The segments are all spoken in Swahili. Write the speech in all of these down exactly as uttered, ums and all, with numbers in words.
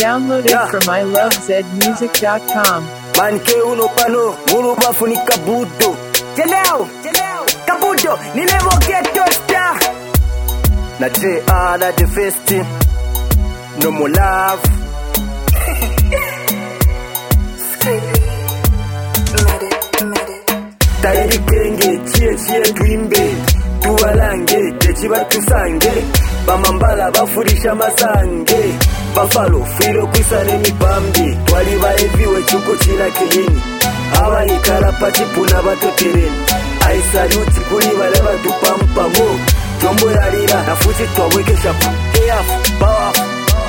Downloaded Yeah. from I love zed music dot com. Manke uno pano, mulu bafu ni kabuto. Janelle, Janelle, Kabuto, ni never get your star. Na J R na the festi. No more love. Tairi kenge, chie chie tuimbe. Tuwalange, techiba tusange. Bamambala bafurisha masange. Buffalo, filo kwisane mipambi. Twali baeviwe chuko chila kilini. Awa ni karapachi puna bato tereni. I salute kuli wale watu pampamo. Jombo ya lila na fuchi twaweke shapu. Hey off, power off.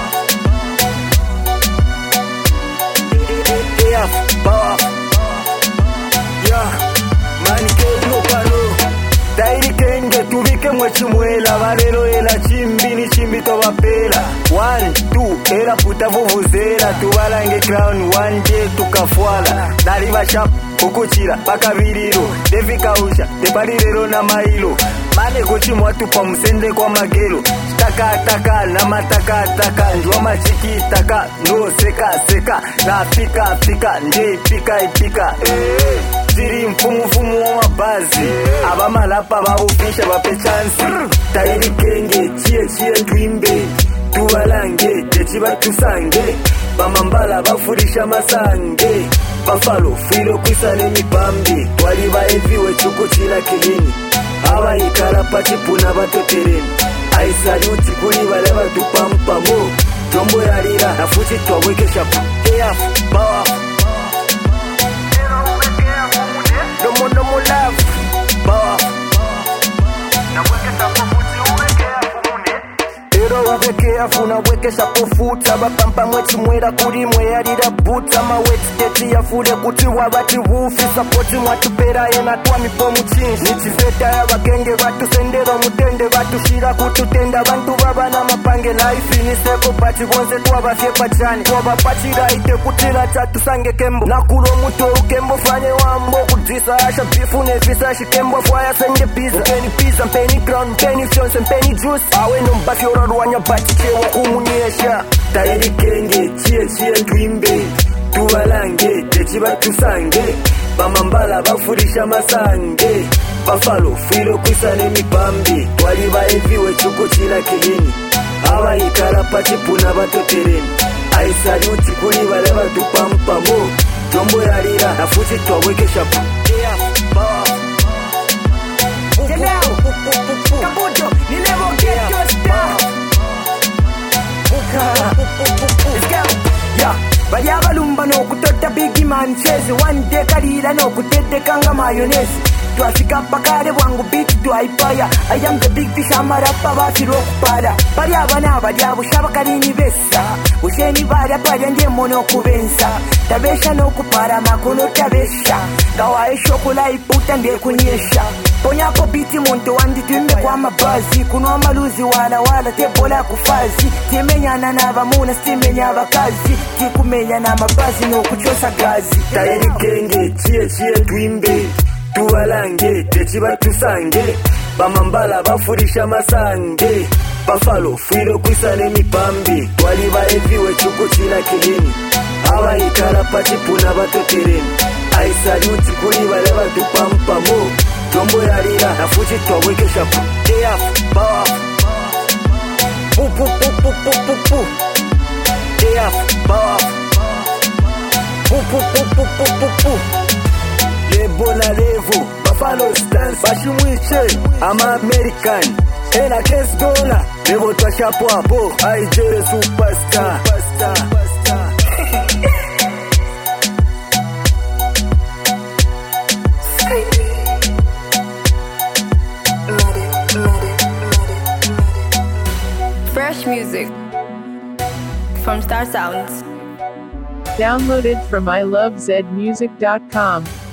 Hey off, power off. Yeah, manike uno pano. Dairi kenge tubike mwechimwela. Valero ela chimbi ni chimbi towapela. One, two, era puta vuvuzela. Tuwalange crown, one day tukafwala. Naliva shop, kukuchira, pakaviriro. Devi kausha, teparirero na mailo. Mane kuchimwa tupa msende kwa magelo. Taka taka na mataka taka. Njwa machiki taka, no seka seka. Na fika fika, nje pika ipika. Eh, ziri mfumu mfumu wa mabazi. Aba malapa babufisha bape chance. Tairi kenge, chie chie tuimbe. Tuwalange, techiba tusange. Bamambala bafurisha masange. Buffalo, filo kwisane mipambi. Twali baeviwe chuko chila kilini. Awa ni karapachi puna bato tereni. I salute kuli wale watu pampamo. Jombo ya lila na fuchi twaweke shapu. Hey off, power off. Domo domo love, power off. Ero uweke afuna weke shapofuta. Bapampa mwechi mwera kuri mweyarira buta. Maweti teti ya fule kuti wabati wufi. Sapoti mwatupera ena tuwa mipo muchinshi. Nichifeta ya wakenge watu sendero mutende. Watu shira kututenda bantu baba na mapange. Life ni seko pachi wonse tuwa bafye pachani. Tuwa bapachira ite kutira chatu sange kembo. Nakulo muto ukembo fanye wambo. Kudisa asha bifu nefisa shikembo. Fwaya senge pizza. Mpeni pizza, mpeni crown, mpeni fionse, mpeni juice. Awe no mbafi orarwanya bachi chewa kumunyesha. Tairi kenge, chie chie tuimbe. Tuwalange, techiba tusange. Bamambala bafurisha masange. Buffalo, filo kwisane mipambi. Twali baeviwe chuko chila kilini. Awa ni karapachi puna bato tereni. I salute kuli wale watu pampamo. Jombo ya lila na fuchi twaweke shapu. Hey off, power off. Janelle, Kabuto, ni never get your star. Let's go. Yeah. Baya balumba no kutota bigi man chase. One day kalila no kutete kanga mayonnaise. Twafika pakare wangu beat twaipaya. I am the big fish amarapa bafiro kupara. Bali abana bali abushaba kalini besa. Usheni bali bali nje mono kubensa. Tabesha no kupara makono tabesha. Gawa eshokola iputa ndiye kunyesha. Ponyako biti muntu wandi tuimbe kwa mabazi. Kuno maluzi wala wala tebola kufazi. Timenyana na bamuna stimenya bakazi. Tikumenya na mabazi no kuchosa gazi. Tairi kenge, chie chie tuimbe. Tuwalange, techiba tusange. Bamambala bafurisha masange. Buffalo, filo kwisane mipambi. Twali baeviwe chuko chila kilini. Awa ni karapachi puna bato tereni. I salute kuli wale watu pampamo. Jombo ya lila na fuchi twaweke shapu. Hey off, power off. Pu pu pu pu pu pu pu. Hey off, power off. Pu pu pu pu pu pu pu. Lebo na levo, Buffalo stance. Bashi mwiche, ama American. Ena kes dola, levo twa shapo hapo. I J superstar. Superstar. Fresh music from Star Sounds. Downloaded from I love zed music dot com.